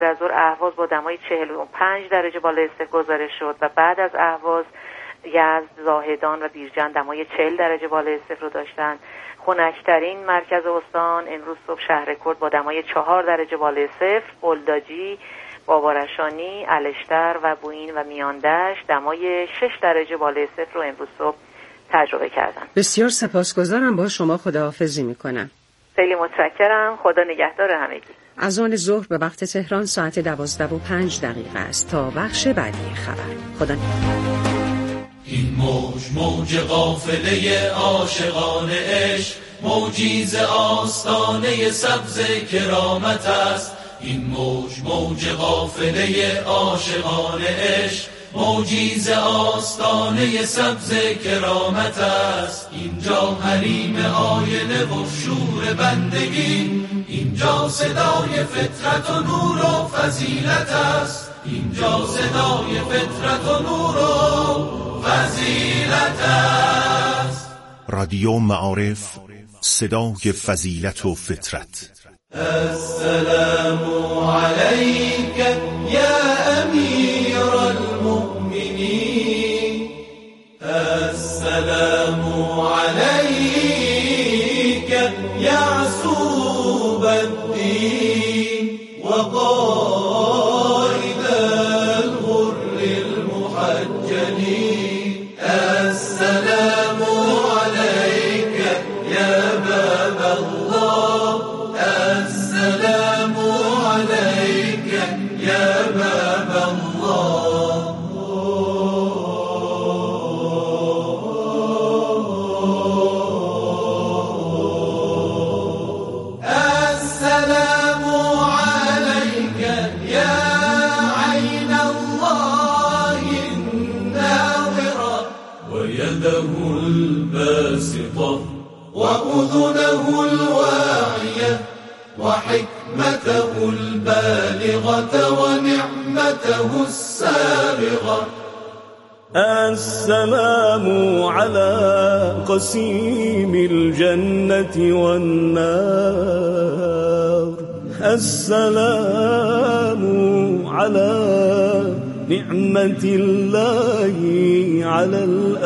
از ظهر اهواز با دمای 45 درجه بالای صفر گزارش شد و بعد از اهواز یزد، زاهدان و بیرجند دمای 40 درجه بالای صفر رو داشتن. خنک‌ترین مرکز استان امروز صبح شهرکرد با دمای 4 درجه بالای صفر، بلداجی، بابارشانی، الشتر و بوئین و میاندشت دمای 6 درجه بالای صفر رو امروز صبح تجربه کردن. بسیار سپاسگزارم، با شما خداحافظی میکنم. خیلی متشکرم، خدا نگهدار همگی. از آن ظهر به وقت تهران ساعت 12:05 است تا بخش بعدی خبر. خدا نگهدار. این موج قافله عاشقان عشق، موجی ز آستانه سبز کرامت است. این موج قافله عاشقان عشق، موجی ز آستانه سبز کرامت است. اینجا حریم آینه و شور بندگی، اینجا صدای فطرت و نور و فضیلت است. اینجا صدای فطرت و نور و فضیلت است. رادیو معارف، صدای فضیلت و فطرت. السلام علیک یا امیر المؤمنین، السلام علیک یعصوب الدین و قائد الغر المحجلین. السلام علیک یا باب الله، السلام علیک یا باب الله. السلام علیک یا عین الله الناظرة ويده الباسطة وأذنه الواعية وحكمته البالغة ونعمته السابغة. السلام على قسيم الجنة والنار، السلام على نعمة الله على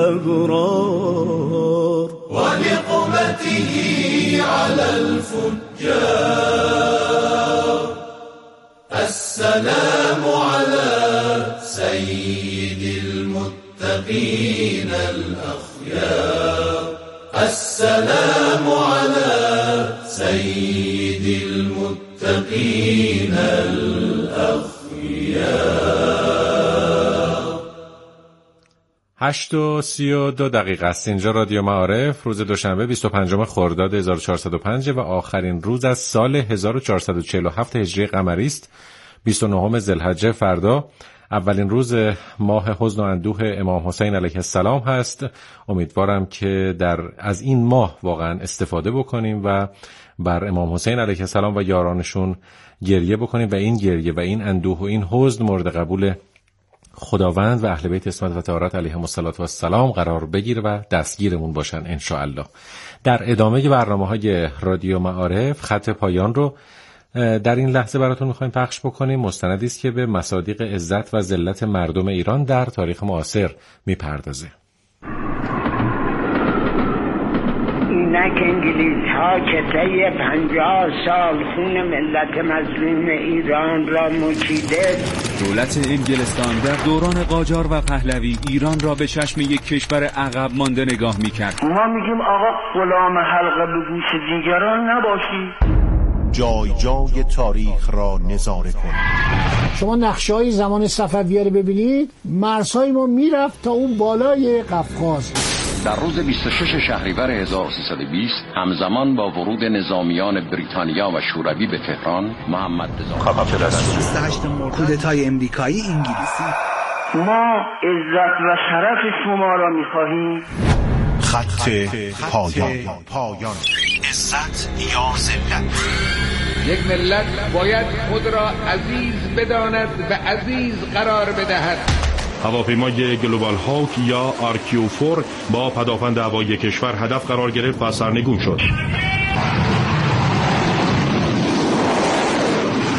الأبرار ونقمته على الفجار. السلام على سيد المتقين الأخيار، السلام على سيد المتقين الأخيار. 8:32 است. اینجا رادیو معارف، روز دوشنبه 25 خرداد 1405 و آخرین روز از سال 1447 هجری قمری است. 29 ذوالحجه فردا اولین روز ماه حزن و اندوه امام حسین علیه السلام هست. امیدوارم که از این ماه واقعا استفاده بکنیم و بر امام حسین علیه السلام و یارانشون گریه بکنیم و این گریه و این اندوه و این حزن مورد قبول خداوند و اهل بیت عصمت و طهارت علیهم السلام قرار بگیره و دستگیرمون باشن ان شاء الله. در ادامه برنامه‌های رادیو معارف خط پایان رو در این لحظه براتون می‌خوایم پخش بکنیم. مستندی است که به مصادیق عزت و ذلت مردم ایران در تاریخ معاصر میپردازه. اینک انگلیس‌ها که طی 50 سال خون ملت مظلوم ایران را مچیده، دولت انگلستان در دوران قاجار و پهلوی ایران را به چشم یک کشور عقب مانده نگاه می‌کرد. ما میگیم آقا غلام حلقه به گوش دیگران نباشی. جای جای تاریخ را نظاره کنید. شما نقشه‌های زمان صفویه رو ببینید، مرزهای ما میرفت تا اون بالای قفقاز. در روز 26 شهریور 1320 همزمان با ورود نظامیان بریتانیا و شوروی به تهران، محمد رضا 28 مرداد کودتای امریکایی انگلیسی. ما عزت و شرف شما را می‌خواهیم. خط پایان. عزت یا ذلت. یک ملت باید خود را عزیز بداند و عزیز قرار بدهد. هواپیمای گلوبال هاوک یا RQ-4 با پدافند هوایی کشور هدف قرار گرفت و سرنگون شد.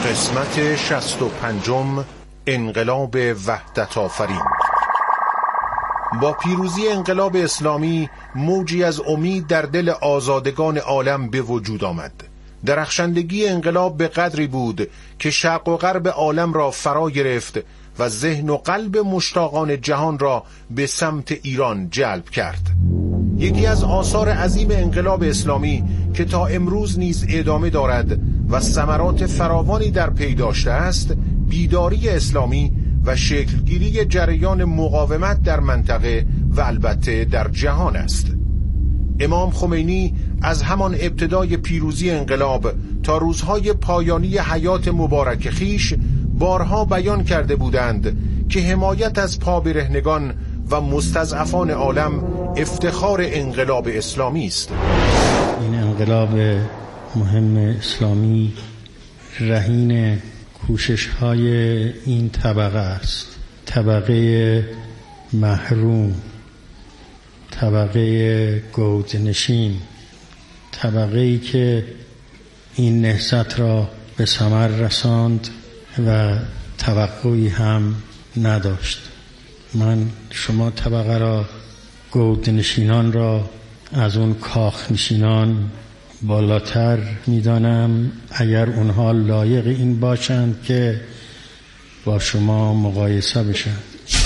قسمت 65 انقلاب وحدت آفرین. با پیروزی انقلاب اسلامی موجی از امید در دل آزادگان عالم به وجود آمد. درخشندگی انقلاب به قدری بود که شرق و غرب عالم را فرا گرفت و ذهن و قلب مشتاقان جهان را به سمت ایران جلب کرد. یکی از آثار عظیم انقلاب اسلامی که تا امروز نیز ادامه دارد و ثمرات فراوانی در پی داشته است، بیداری اسلامی و شکلگیری جریان مقاومت در منطقه و البته در جهان است. امام خمینی از همان ابتدای پیروزی انقلاب تا روزهای پایانی حیات مبارک خیش بارها بیان کرده بودند که حمایت از پابرهنگان و مستضعفان عالم افتخار انقلاب اسلامی است. این انقلاب مهم اسلامی رهین کوشش‌های این طبقه است، طبقه محروم، طبقه گودنشین، طبقه‌ای که این نهضت را به ثمر رساند و توقعی هم نداشت. من شما طبقه را، گودنشینان را از اون کاخنشینان بالاتر میدانم، اگر اونها لایق این باشند که با شما مقایسه بشن.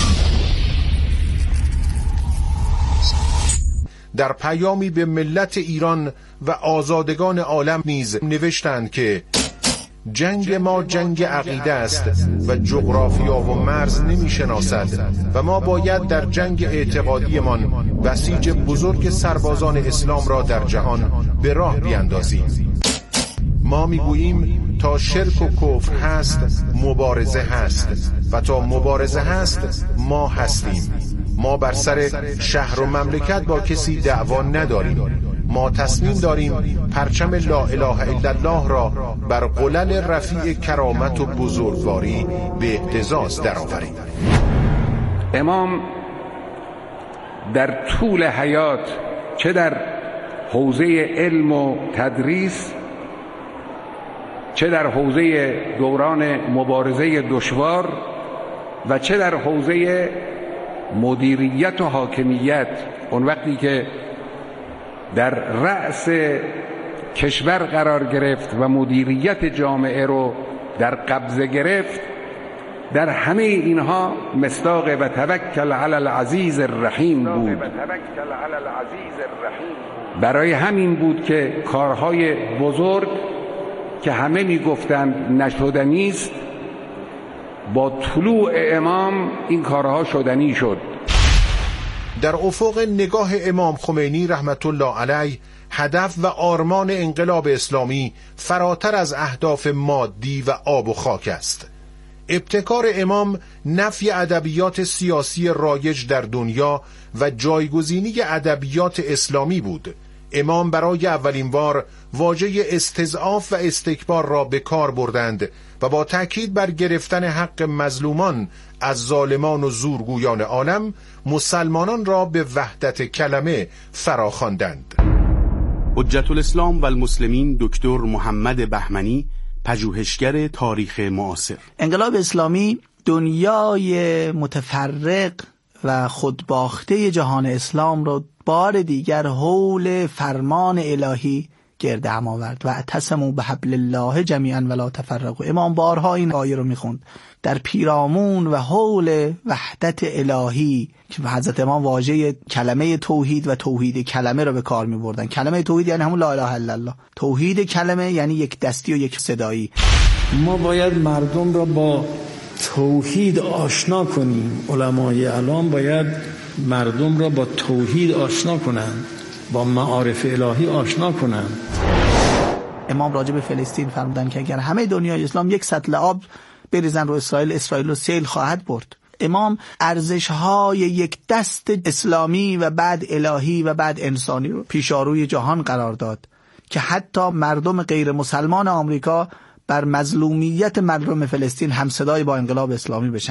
در پیامی به ملت ایران و آزادگان عالم نیز نوشتند که جنگ ما جنگ عقیده است و جغرافیا و مرز نمی شناسد و ما باید در جنگ اعتقادیمان بسیج بزرگ سربازان اسلام را در جهان به راه بیاندازیم. ما میگوییم تا شرک و کفر هست مبارزه هست و تا مبارزه هست ما هستیم. ما بر سر شهر و مملکت با کسی دعوا نداریم. ما تصمیم داریم پرچم لا اله الا الله را بر قلل رفیع کرامت و بزرگواری به اهتزاز درآوریم. امام در طول حیات، چه در حوزه علم و تدریس، چه در حوزه دوران مبارزه دشوار و چه در حوزه مدیریت و حاکمیت، اون وقتی که در رأس کشور قرار گرفت و مدیریت جامعه رو در قبضه گرفت، در همه اینها مصداق و توکل علی العزیز الرحیم بود. برای همین بود که کارهای بزرگ که همه میگفتند نشدنی است، با طلوع امام این کارها شدنی شد. در افق نگاه امام خمینی رحمت الله علیه، هدف و آرمان انقلاب اسلامی فراتر از اهداف مادی و آب و خاک است. ابتکار امام نفی ادبیات سیاسی رایج در دنیا و جایگزینی ادبیات اسلامی بود. امام برای اولین بار واژه استضعاف و استکبار را به کار بردند و با تأکید بر گرفتن حق مظلومان از ظالمان و زورگویان عالم، مسلمانان را به وحدت کلمه فراخواندند. حجت الاسلام و المسلمین دکتر محمد بهمنی، پژوهشگر تاریخ معاصر. انقلاب اسلامی دنیای متفرق و خودباخته جهان اسلام را بار دیگر حول فرمان الهی گرد هم آورد و اعتصموا بحبل الله جمیعا ولا تفرقوا. امام بارها این آیه رو میخوند در پیرامون و حول وحدت الهی که حضرت امام واژه کلمه توحید و توحید کلمه رو به کار میبردن. کلمه توحید یعنی همون لا اله الا الله، توحید کلمه یعنی یک دستی و یک صدایی. ما باید مردم را با توحید آشنا کنیم. علمای الان باید مردم را با توحید آشنا کنند، با معارف الهی آشنا کنند. امام راجع به فلسطین فرمودن که اگر همه دنیای اسلام یک سطل آب بریزن رو اسرائیل رو سیل خواهد برد. امام ارزش‌های یک دست اسلامی و بعد الهی و بعد انسانی رو پیشاروی جهان قرار داد که حتی مردم غیر مسلمان آمریکا بر مظلومیت مردم فلسطین همصدای با انقلاب اسلامی بشن.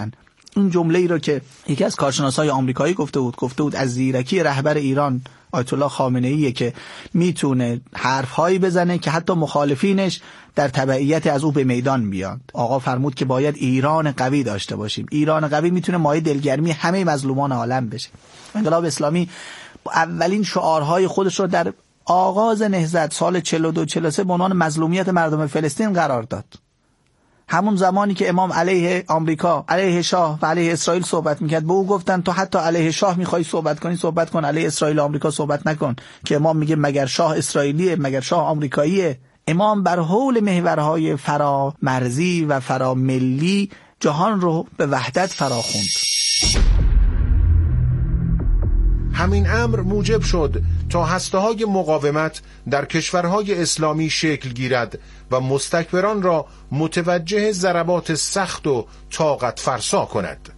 این جمله ای رو که یکی از کارشناسای آمریکایی گفته بود از زیرکی رهبر ایران آیت الله خامنه‌ای که میتونه حرفهایی بزنه که حتی مخالفینش در تبعیت از او به میدان بیاد. آقا فرمود که باید ایران قوی داشته باشیم. ایران قوی میتونه مایه دلگرمی همه مظلومان عالم بشه. انقلاب اسلامی اولین شعارهای خودش رو در آغاز نهضت سال 42-43 به عنوان مظلومیت مردم فلسطین قرار داد. همون زمانی که امام علیه آمریکا، علیه شاه و علیه اسرائیل صحبت میکرد، به او گفتن تو حتی علیه شاه میخوای صحبت کنی، صحبت کن، علیه اسرائیل و آمریکا صحبت نکن. که امام میگه مگر شاه اسرائیلیه، مگر شاه آمریکاییه. امام بر حول محورهای فرامرزی و فراملی جهان رو به وحدت فراخوند. همین امر موجب شد تا هسته‌های مقاومت در کشورهای اسلامی شکل گیرد و مستکبران را متوجه ضربات سخت و طاقت فرسا کند.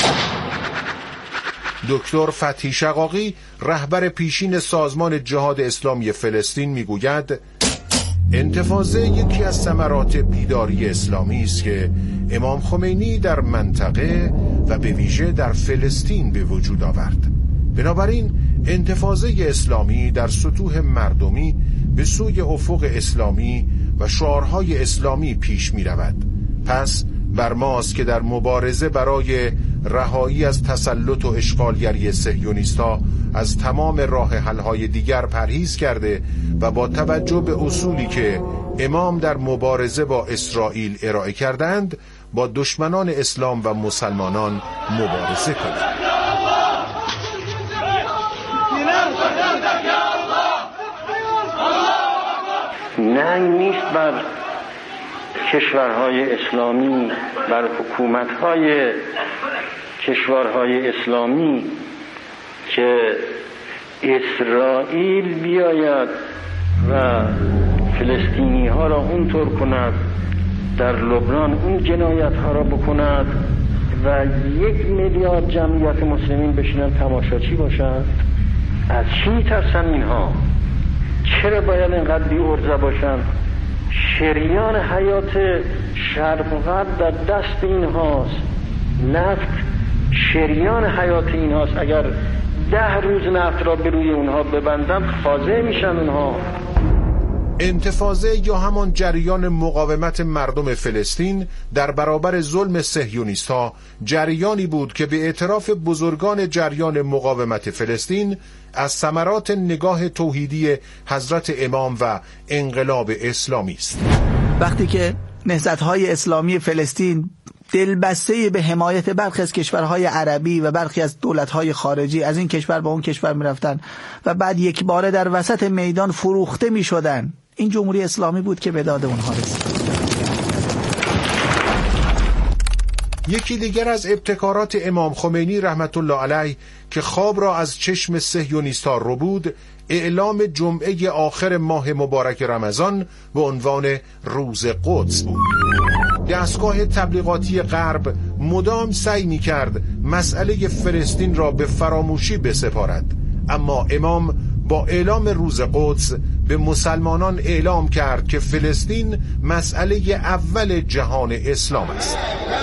دکتر فتحی شقاقی رهبر پیشین سازمان جهاد اسلامی فلسطین میگوید انتفاضه یکی از ثمرات بیداری اسلامی است که امام خمینی در منطقه و به ویژه در فلسطین به وجود آورد. بنابراین انتفاضه اسلامی در سطوح مردمی به سوی افق اسلامی و شعارهای اسلامی پیش می رود. پس بر ماست که در مبارزه برای رهایی از تسلط و اشغالگری صهیونیست‌ها از تمام راه حل‌های دیگر پرهیز کرده و با توجه به اصولی که امام در مبارزه با اسرائیل ارائه کردند با دشمنان اسلام و مسلمانان مبارزه کنند. ننگ نیست بر کشورهای اسلامی، بر حکومتهای کشورهای اسلامی که اسرائیل بیاید و فلسطینی ها را اونطور کند، در لبنان اون جنایت ها را بکند و 1 میلیارد جمعیت مسلمین بشینن تماشاچی باشند. از چی میترسن اینها؟ چرا باید اینقدر بی‌عرضه باشن؟ شریان حیات شرق و غرب در دست اینهاست. نفت شریان حیات اینهاست. اگر 10 روز نفت را به روی اونها ببندن خاضع میشن اونها. انتفاضه یا همان جریان مقاومت مردم فلسطین در برابر ظلم صهیونیست‌ها جریانی بود که به اعتراف بزرگان جریان مقاومت فلسطین از ثمرات نگاه توحیدی حضرت امام و انقلاب اسلامی است. وقتی که نهضت‌های اسلامی فلسطین دلبسته به حمایت برخی از کشورهای عربی و برخی از دولت‌های خارجی از این کشور به اون کشور می‌رفتن و بعد یک باره در وسط میدان فروخته می‌شدن، این جمهوری اسلامی بود که به داد اونها رسید. یکی دیگر از ابتکارات امام خمینی رحمت الله علیه که خواب را از چشم صهیونیست‌ها رو بود، اعلام جمعه آخر ماه مبارک رمضان به عنوان روز قدس بود. دستگاه تبلیغاتی غرب مدام سعی می‌کرد مسئله فلسطین را به فراموشی بسپارد، اما امام با اعلام روز قدس به مسلمانان اعلام کرد که فلسطین مسئله اول جهان اسلام است.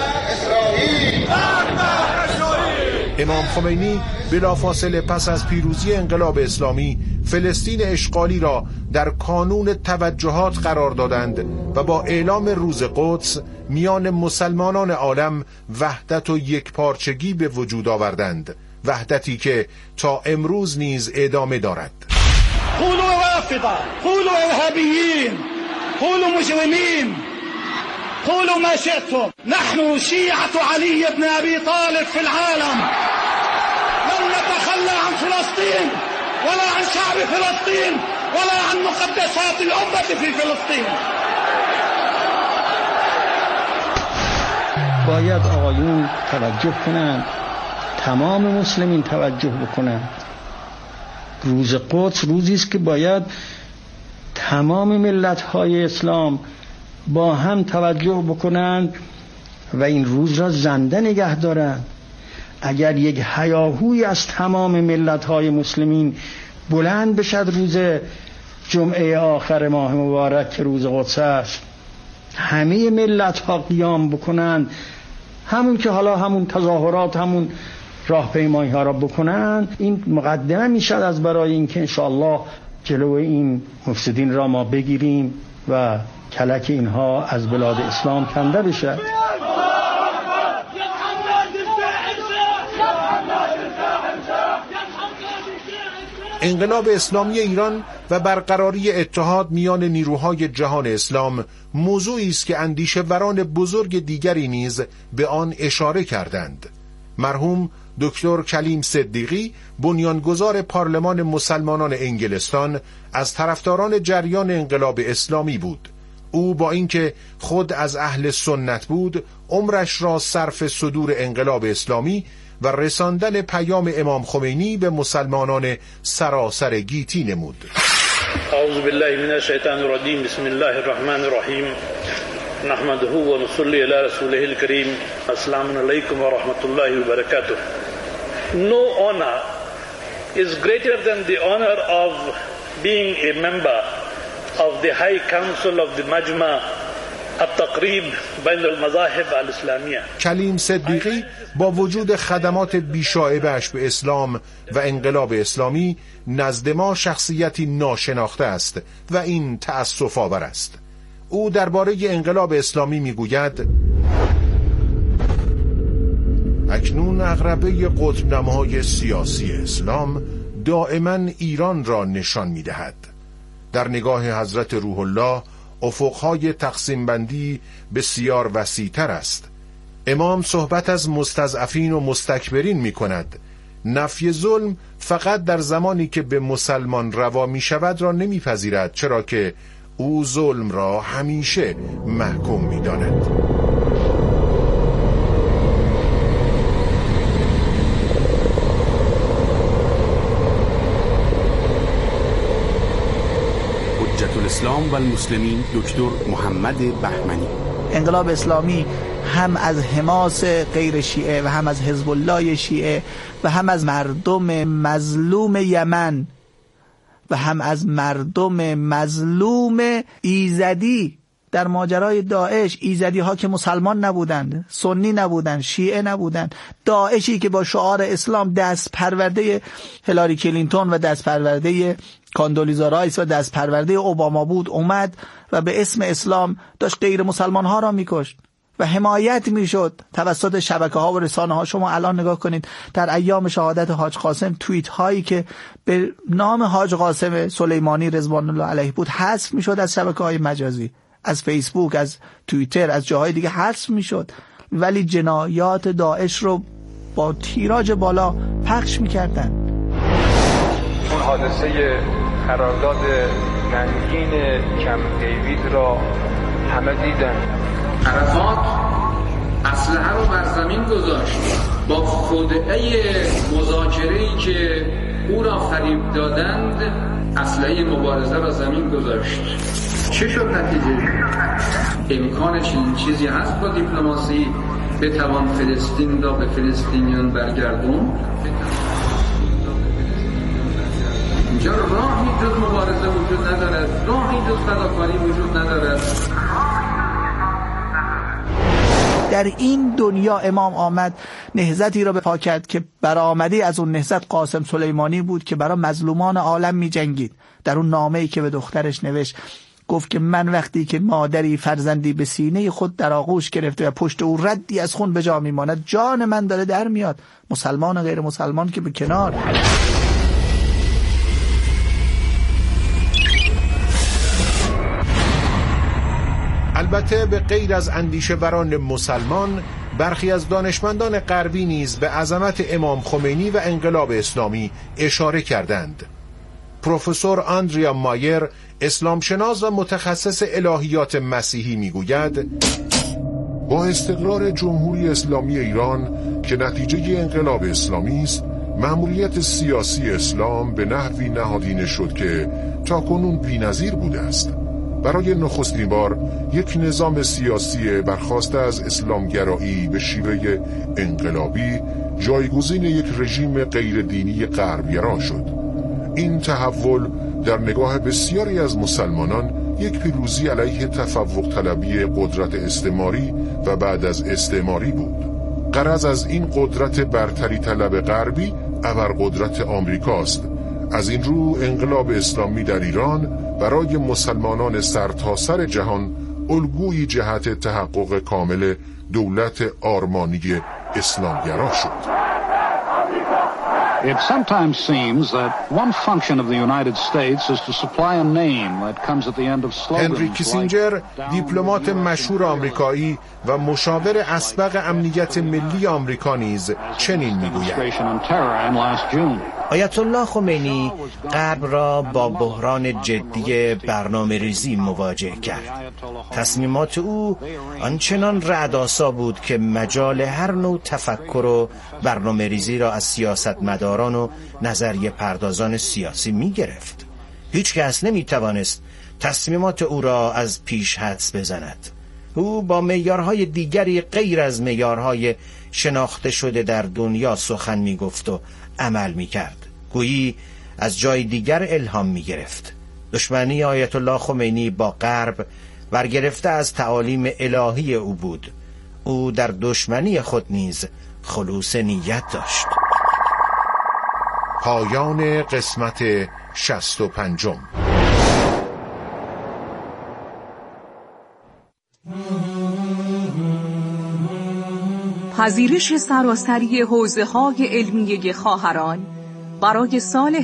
امام خمینی بلافاصله پس از پیروزی انقلاب اسلامی فلسطین اشغالی را در کانون توجهات قرار دادند و با اعلام روز قدس میان مسلمانان عالم وحدت و یکپارچگی به وجود آوردند، وحدتی که تا امروز نیز ادامه دارد. قولوا رافضة، قولوا إرهابيين، قولوا مجرمين، قولوا ما شئتم، نحن شيعة علي بن أبي طالب في العالم، لن نتخلى عن فلسطين ولا عن شعب فلسطين ولا عن مقدسات الأمة في فلسطين. باید آقایون توجه کنند، تمام مسلمین توجه بکنند. روز قدس روزی است که باید تمام ملت‌های اسلام با هم توجه بکنند و این روز را زنده نگه دارند. اگر یک هیاهوی از تمام ملت‌های مسلمین بلند بشد روز جمعه آخر ماه مبارک که روز قدس است، همه ملت‌ها قیام بکنند همون که حالا همون تظاهرات، همون راهپیمایی ها را بکنن، این مقدمه میشد از برای اینکه انشاءالله جلوی این مفسدین را ما بگیریم و کلک اینها از بلاد اسلام کنده بشه. انقلاب اسلامی ایران و برقراری اتحاد میان نیروهای جهان اسلام موضوعی است که اندیشه‌وران بزرگ دیگری نیز به آن اشاره کردند. مرحوم دکتر کلیم صدیقی، بنیانگذار پارلمان مسلمانان انگلستان، از طرفداران جریان انقلاب اسلامی بود. او با اینکه خود از اهل سنت بود، عمرش را صرف صدور انقلاب اسلامی و رساندن پیام امام خمینی به مسلمانان سراسر گیتی نمود. اعوذ بالله من الشیطان الرجیم. بسم الله الرحمن الرحیم. نحمده و نصلی علی رسوله الکریم. السلام علیکم و رحمت الله و برکاته. No honor is greater than the honor of being a member of the High Council of the Majma التقریب بین المذاهب الاسلامیه. کلیم صدیقی با وجود خدمات بیشایبه‌اش به اسلام و انقلاب اسلامی نزد ما شخصیتی ناشناخته است و این تأسف آور است. او درباره انقلاب اسلامی میگوید: اکنون عقربه قطب‌نمای سیاسی اسلام دائما ایران را نشان می‌دهد. در نگاه حضرت روح الله افقهای تقسیم بندی بسیار وسیع‌تر است. امام صحبت از مستضعفین و مستکبرین می کند. نفی ظلم فقط در زمانی که به مسلمان روا می شود را نمی پذیرد، چرا که او ظلم را همیشه محکوم می داند. حجت الاسلام و المسلمین دکتر محمد بهمنی. انقلاب اسلامی هم از حماس غیر شیعه و هم از حزب الله شیعه و هم از مردم مظلوم یمن و هم از مردم مظلوم ایزدی در ماجرای داعش، ایزدی ها که مسلمان نبودند، سنی نبودند، شیعه نبودند، داعشی که با شعار اسلام دست پرورده هیلاری کلینتون و دست پرورده کاندولیزا رایس و دست پرورده اوباما بود، اومد و به اسم اسلام داشت غیر مسلمان ها را میکشت و حمایت میشد توسط شبکه ها و رسانه ها. شما الان نگاه کنید در ایام شهادت حاج قاسم توییت هایی که به نام حاج قاسم سلیمانی رضوان الله علیه بود حذف میشد از شبکه های مجازی، از فیسبوک، از توییتر، از جاهای دیگه حذف میشد، ولی جنایات داعش رو با تیراژ بالا پخش میکردن. اون حادثه قرارداد ننگین کم دیوید را همه دیدن. عرفات اسلحه رو بر زمین گذاشت، با خودعه مذاکره‌ای که او را فریب دادند اسلحه مبارزه را زمین گذاشت. چه شد نتیجه؟ امکان چنین چیزی هست با دیپلماسی بتوان فلسطین را به فلسطینیان برگردون؟ اینجا راهی جز مبارزه وجود ندارد، راهی جز فداکاری وجود ندارد. در این دنیا امام آمد نهضتی را به پا کرد که برآمده از اون نهضت قاسم سلیمانی بود که برای مظلومان عالم می جنگید. در اون نامه‌ای که به دخترش نوشت گفت که من وقتی که مادری فرزندی به سینه خود در آغوش گرفته و پشت او ردی از خون به جا میماند، جان من داره در میاد. مسلمان و غیر مسلمان که به کنار. البته به غیر از اندیشه‌وران مسلمان، برخی از دانشمندان غربی نیز به عظمت امام خمینی و انقلاب اسلامی اشاره کردند. پروفسور آندریا مایر، اسلام شناس و متخصص الهیات مسیحی میگوید: با استقرار جمهوری اسلامی ایران که نتیجه انقلاب اسلامی است، مأموریت سیاسی اسلام به نحوی نهادینه شد که تاکنون بی‌نظیر بوده است. برای نخستین بار یک نظام سیاسی برخاسته از اسلامگرایی به شیوه انقلابی جایگزین یک رژیم غیر دینی غربگرا شد. این تحول در نگاه بسیاری از مسلمانان یک پیروزی علیه تفوق طلبی قدرت استعماری و بعد از استعماری بود. غرض از این قدرت برتری طلب غربی ابرقدرت آمریکاست. از این رو انقلاب اسلامی در ایران برای مسلمانان سرتاسر جهان الگویی جهت تحقق کامل دولت آرمانی اسلامگرا شد. It sometimes seems that one function of the United States is to supply a name that comes at the end of slogans. هنری کیسینجر، دیپلمات مشهور آمریکایی و مشاور اسبق امنیت ملی آمریکا نیز چنین میگوید: آیت الله خمینی غرب را با بحران جدی برنامه‌ریزی مواجه کرد. تصمیمات او آنچنان رعدآسا بود که مجال هر نوع تفکر و برنامه‌ریزی را از سیاستمداران و نظریه پردازان سیاسی می گرفت. هیچ کس نمی توانست تصمیمات او را از پیش حدس بزند. او با معیارهای دیگری غیر از معیارهای شناخته شده در دنیا سخن می گفت و عمل می کرد. گویی از جای دیگر الهام می گرفت. دشمنی آیت الله خمینی با غرب برگرفته از تعالیم الهی او بود. او در دشمنی خود نیز خلوص نیت داشت. پایان قسمت 65. پذیرش سراسری حوزه‌های علمیه خواهران برای سال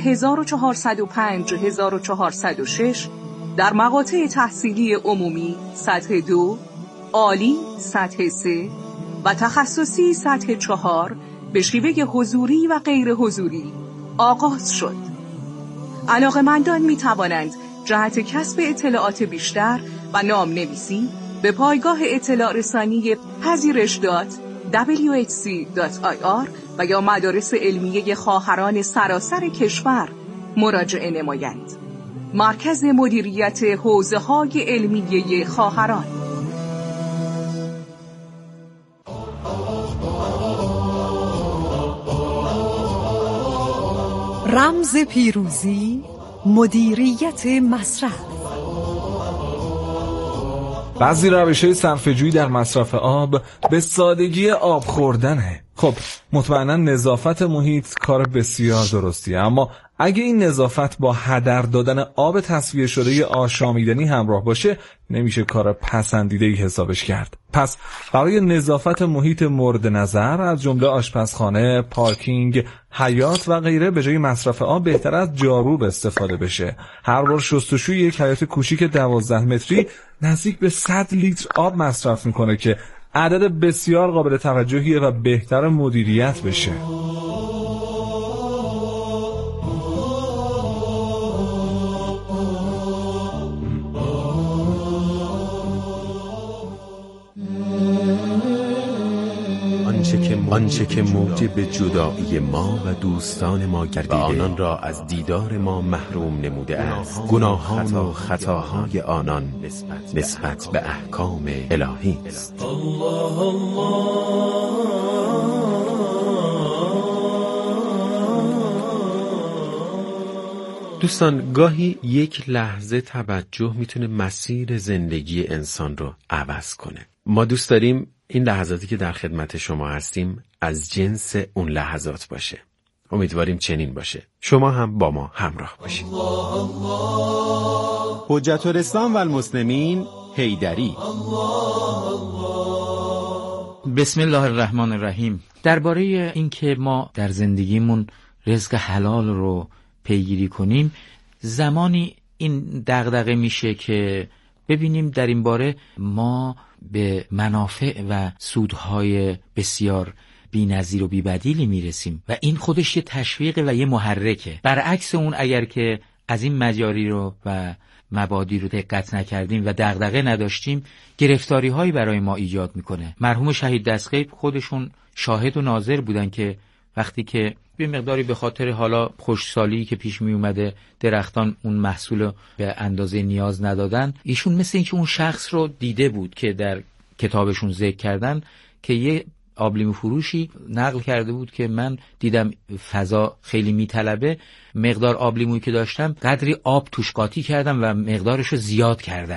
1405-1406 در مقاطع تحصیلی عمومی سطح 2، عالی سطح 3 و تخصصی سطح 4 به شیوه حضوری و غیر حضوری آغاز شد. علاقه‌مندان می توانند جهت کسب اطلاعات بیشتر و نام نویسی به پایگاه اطلاع رسانی پذیرش.whc.ir و یا مدارس علمیه خواهران سراسر کشور مراجعه نمایند. مرکز مدیریت حوزه‌های علمیه خواهران. رمز پیروزی، مدیریت مصرف. بعضی روش‌های صرفه‌جویی در مصرف آب به سادگی آب خوردنه. خب مطمئنا نظافت محیط کار بسیار درستیه، اما اگه این نظافت با هدر دادن آب تصفیه شده آشامیدنی همراه باشه نمیشه کار پسندیده‌ای حسابش کرد. پس برای نظافت محیط مورد نظر از جمله آشپزخانه، پارکینگ، حیاط و غیره به جای مصرف آب بهتر از جاروب استفاده بشه. هر بار شستشوی یک حیاط کوچیک 12 متری نزدیک به 100 لیتر آب مصرف میکنه که عدد بسیار قابل توجهیه و بهتر مدیریت بشه. آنچه که موجب جدایی ما و دوستان ما گردیده و آنان را از دیدار ما محروم نموده است، گناهان و خطاهای آنان نسبت به احکام الهی است. دوستان گاهی یک لحظه توجه میتونه مسیر زندگی انسان رو عوض کنه. ما دوست داریم این لحظاتی که در خدمت شما هستیم از جنس اون لحظات باشه. امیدواریم چنین باشه. شما هم با ما همراه باشید. حجت الاسلام و المسلمین حیدری. بسم الله الرحمن الرحیم. درباره اینکه ما در زندگیمون رزق حلال رو پیگیری کنیم، زمانی این دغدغه میشه که ببینیم در این باره ما به منافع و سودهای بسیار بی‌نظیر و بی‌بدیلی میرسیم و این خودش یه تشویق و یه محرکه. برعکس اون اگر که از این مجاری رو و مبادی رو دقت نکردیم و دغدغه نداشتیم، گرفتاری هایی برای ما ایجاد میکنه. مرحوم شهید دستغیب خودشون شاهد و ناظر بودن که وقتی که به مقداری به خاطر حالا خشکسالی که پیش می اومده درختان اون محصول به اندازه نیاز ندادن، ایشون مثل اینکه اون شخص رو دیده بود که در کتابشون ذکر کردن که یه آبلیمو فروشی نقل کرده بود که من دیدم فضا خیلی میطلبه، مقدار آبلیمویی که داشتم قدری آب توش قاطی کردم و مقدارش رو زیاد کردم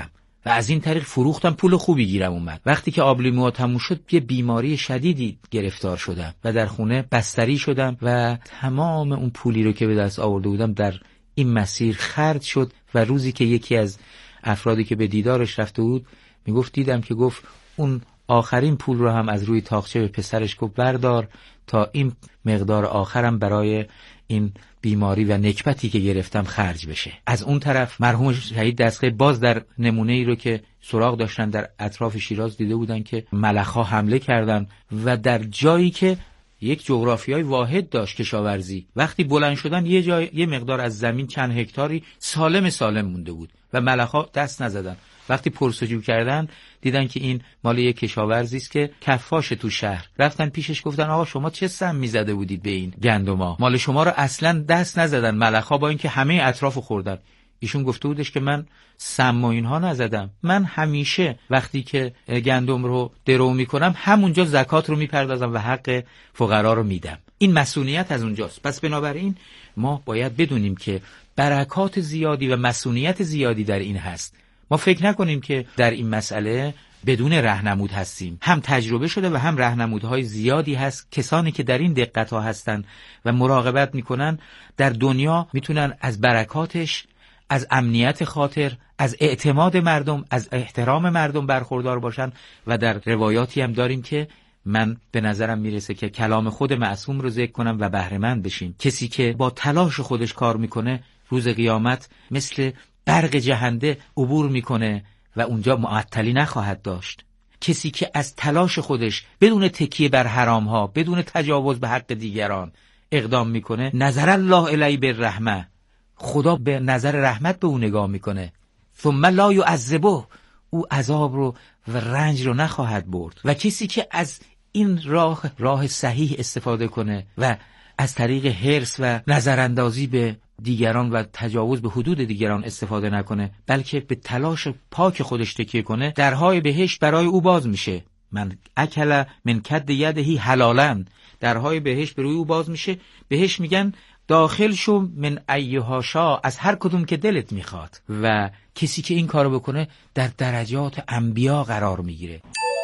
و از این طریق فروختم، پول خوبی گیرم اومد. وقتی که آب لیموها تموم شد یه بیماری شدیدی گرفتار شدم و در خونه بستری شدم و تمام اون پولی رو که به دست آورده بودم در این مسیر خرج شد. و روزی که یکی از افرادی که به دیدارش رفته بود میگفت دیدم که گفت اون آخرین پول رو هم از روی تاقچه به پسرش گفت بردار تا این مقدار آخرم برای این بیماری و نکبتی که گرفتم خرج بشه. از اون طرف مرحوم شهید دستگاه باز در نمونه ای رو که سراغ داشتن در اطراف شیراز دیده بودن که ملخ‌ها حمله کردن و در جایی که یک جغرافیای واحد داشت کشاورزی، وقتی بلند شدن یه مقدار از زمین چند هکتاری سالم مونده بود و ملخ‌ها دست نزدن. وقتی پرسجو کردن دیدن که این مال یک کشاورزی است که کفاش تو شهر. رفتن پیشش گفتن آقا شما چه سمی زده بودید به این گندما؟ مال شما رو اصلا دست نزدن ملخ‌ها، با اینکه همه اطرافو خوردن. ایشون گفته بودش که من سم و اینها نزدم، من همیشه وقتی که گندم رو درو میکنم همونجا زکات رو میپردازم و حق فقرا رو میدم. این مسئولیت از اونجاست. پس بنابراین ما باید بدونیم که برکات زیادی و مسئولیت زیادی در این هست. ما فکر نکنیم که در این مسئله بدون راهنمود هستیم. هم تجربه شده و هم راهنمودهای زیادی هست. کسانی که در این دقت ها هستن و مراقبت میکنن در دنیا میتونن از برکاتش، از امنیت خاطر، از اعتماد مردم، از احترام مردم برخوردار باشن. و در روایاتی هم داریم که من به نظرم میرسه که کلام خود معصوم رو ذکر کنم و بهره مند بشیم. کسی که با تلاش خودش کار میکنه روز قیامت مثل برق جهنده عبور میکنه و اونجا معطلی نخواهد داشت. کسی که از تلاش خودش بدون تکیه بر حرام ها، بدون تجاوز به حق دیگران اقدام میکنه، نظر الله الیه بالرحمه، خدا به نظر رحمت به او نگاه میکنه. ثم لا یعذبه، او عذاب رو و رنج رو نخواهد برد. و کسی که از این راه صحیح استفاده کنه و از طریق حرص و نظراندازی به دیگران و تجاوز به حدود دیگران استفاده نکنه، بلکه به تلاش پاک خودش تکیه کنه، درهای بهشت برای او باز میشه. من اکل من کد یدهی حلالا، درهای بهشت برای او باز میشه. بهش میگن داخل شو من ایها شا، از هر کدوم که دلت میخواد. و کسی که این کارو بکنه در درجات انبیا قرار میگیره.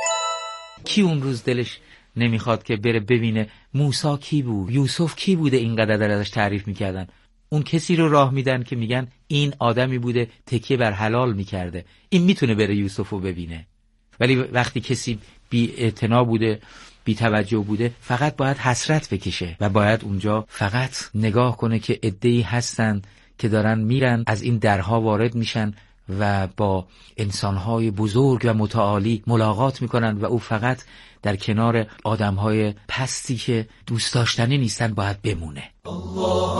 کی اون روز دلش نمیخواد که بره ببینه موسی کی بود، یوسف کی بوده اینقدر ازش تعریف میکردن؟ اون کسی رو راه میدن که میگن این آدمی بوده تکیه بر حلال میکرده، این میتونه بره یوسف رو ببینه. ولی وقتی کسی بی اعتنا بوده، بی توجه بوده، فقط باید حسرت بکشه و باید اونجا فقط نگاه کنه که عده‌ای هستن که دارن میرن، از این درها وارد میشن و با انسانهای بزرگ و متعالی ملاقات میکنن و او فقط در کنار آدمهای پستی که دوست داشتنی نیستن باید بمونه. الله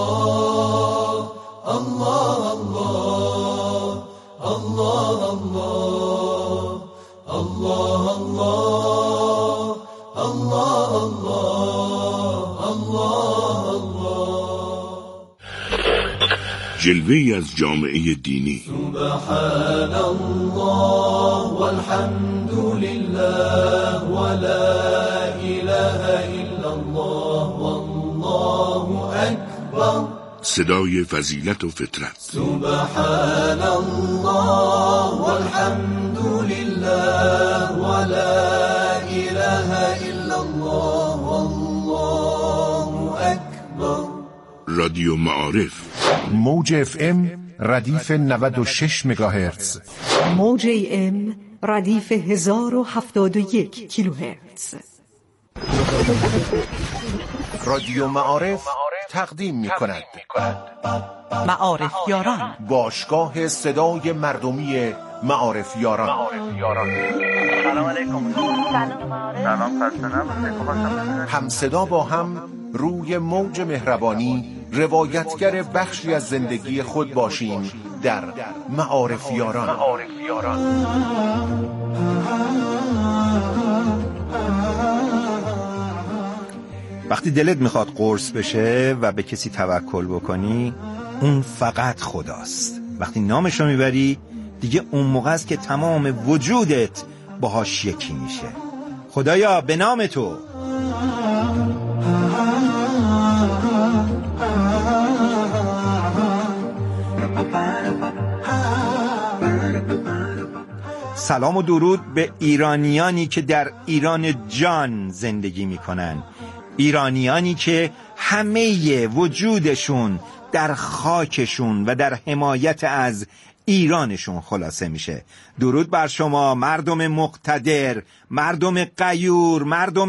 الله الله الله الله الله الله الله الله الله الله. جلوه‌ای از جامعه دینی. سبحان الله والحمد لله ولا اله الا الله والله اکبر. صدای فضیلت و فطرت. سبحان الله والحمد لله ولا اله الا الله والله اکبر. رادیو معارف، موج FM ردیف 96 مگاهرتز، موج AM ردیف 1071 کیلوهرتز. رادیو معارف تقدیم می کند معارف یاران، باشگاه صدای مردمی معارف یاران. سلام علیکم. سلام خستنم. هم صدا با هم روی موج مهربانی روایتگر بخشی از زندگی خود باشیم در معارف یاران. وقتی دلت میخواد قرص بشه و به کسی توکل بکنی، اون فقط خداست. وقتی نامش رو میبری دیگه اون موقع است که تمام وجودت باهاش یکی میشه. خدایا به نام تو. سلام و درود به ایرانیانی که در ایران جان زندگی میکنن، ایرانیانی که همه وجودشون در خاکشون و در حمایت از ایرانشون خلاصه میشه. درود بر شما مردم مقتدر، مردم غیور، مردم